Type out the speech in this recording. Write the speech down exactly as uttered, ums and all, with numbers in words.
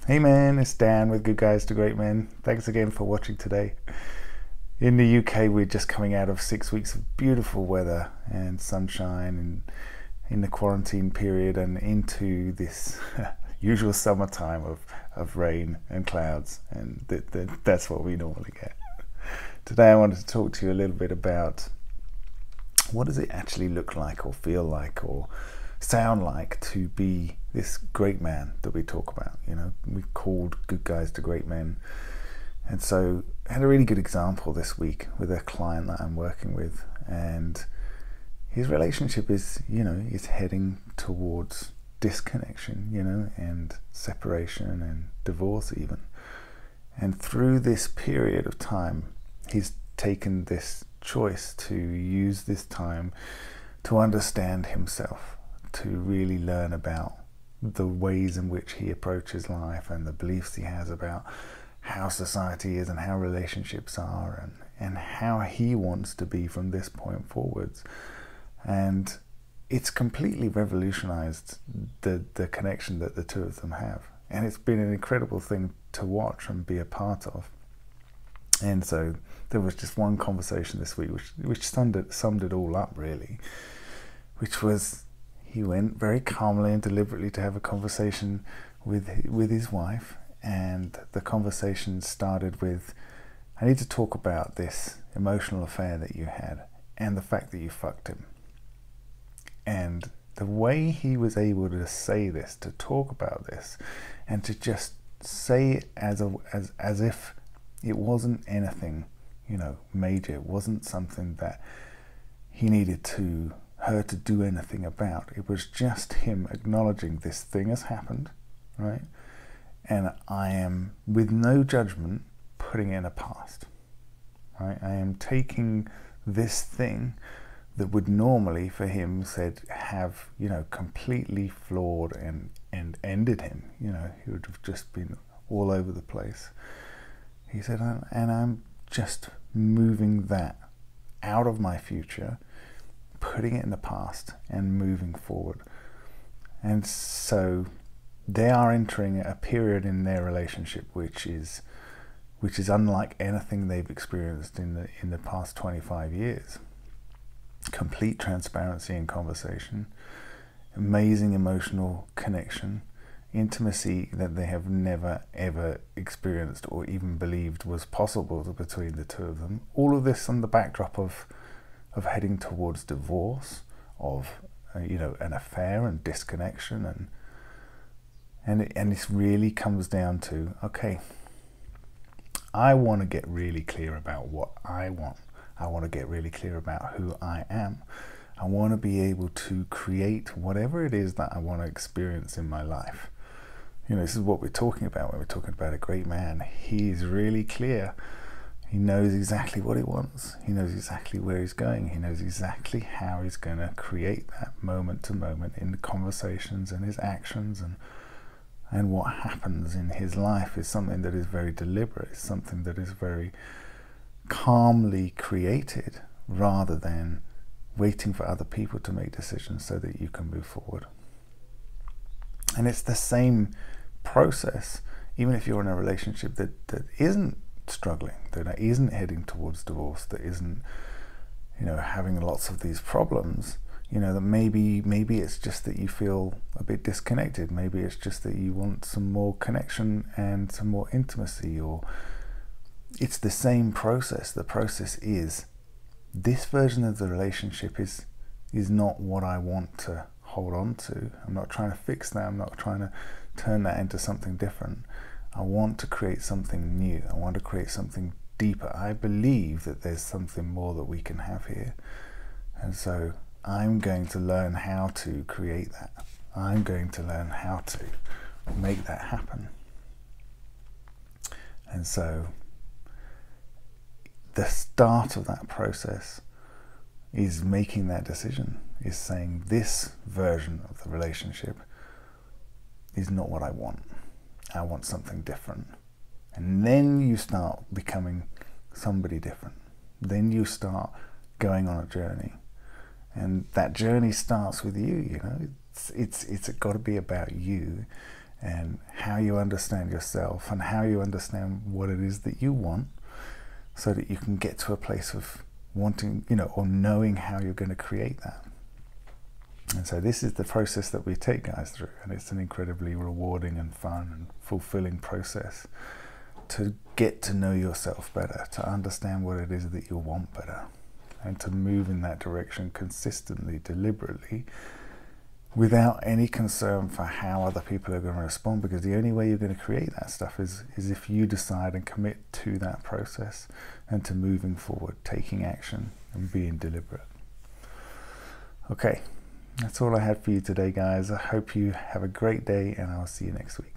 Hey man, it's Dan with Good Guys to Great Men. Thanks again for watching today. In the U K, we're just coming out of six weeks of beautiful weather and sunshine and in the quarantine period and into this usual summertime of, of rain and clouds, and th th that's what we normally get. Today I wanted to talk to you a little bit about what does it actually look like or feel like or sound like to be this great man that we talk about. You know, we called Good Guys to Great Men. And so I had a really good example this week with a client that I'm working with, and his relationship is, you know, is heading towards disconnection, you know, and separation and divorce even. And through this period of time, he's taken this choice to use this time to understand himself, to really learn about the ways in which he approaches life and the beliefs he has about how society is and how relationships are, and, and how he wants to be from this point forwards. And it's completely revolutionized the, the connection that the two of them have. And it's been an incredible thing to watch and be a part of. And so there was just one conversation this week which, which summed it, summed it all up really, which was he went very calmly and deliberately to have a conversation with, with his wife. And the conversation started with, I need to talk about this emotional affair that you had and the fact that you fucked him. And the way he was able to say this, to talk about this, and to just say it as, a, as, as if it wasn't anything, you know, major. It wasn't something that he needed to, her to do anything about. It was just him acknowledging this thing has happened, right? And I am, with no judgment, putting it in a past, right? I am taking this thing that would normally, for him, said have, you know, completely flawed and, and ended him. You know, he would have just been all over the place. He said, and I'm just moving that out of my future, putting it in the past and moving forward. And so they are entering a period in their relationship which is which is unlike anything they've experienced in the in the past twenty-five years. Complete transparency in conversation, amazing emotional connection, intimacy that they have never ever experienced or even believed was possible between the two of them. All of this on the backdrop of of heading towards divorce, of uh, you know, an affair and disconnection. and And, it, and this really comes down to, okay, I want to get really clear about what I want. I want to get really clear about who I am. I want to be able to create whatever it is that I want to experience in my life. You know, this is what we're talking about when we're talking about a great man. He is really clear. He knows exactly what he wants. He knows exactly where he's going. He knows exactly how he's going to create that moment to moment in the conversations and his actions, and And what happens in his life is something that is very deliberate, it's something that is very calmly created, rather than waiting for other people to make decisions so that you can move forward. And it's the same process, even if you're in a relationship that, that isn't struggling, that isn't heading towards divorce, that isn't, you know, having lots of these problems. You know, that maybe maybe it's just that you feel a bit disconnected. Maybe it's just that you want some more connection and some more intimacy, or it's the same process. The process is, this version of the relationship is is not what I want to hold on to. I'm not trying to fix that. I'm not trying to turn that into something different. I want to create something new. I want to create something deeper. I believe that there's something more that we can have here. And so I'm going to learn how to create that. I'm going to learn how to make that happen. And so the start of that process is making that decision, is saying this version of the relationship is not what I want. I want something different. And then you start becoming somebody different. Then you start going on a journey. And that journey starts with you, you know. It's it's it's got to be about you and how you understand yourself and how you understand what it is that you want, so that you can get to a place of wanting, you know, or knowing how you're going to create that. And so this is the process that we take guys through, and it's an incredibly rewarding and fun and fulfilling process to get to know yourself better, to understand what it is that you want better, and to move in that direction consistently, deliberately, without any concern for how other people are going to respond, because the only way you're going to create that stuff is, is if you decide and commit to that process and to moving forward, taking action and being deliberate. Okay, that's all I had for you today, guys. I hope you have a great day, and I'll see you next week.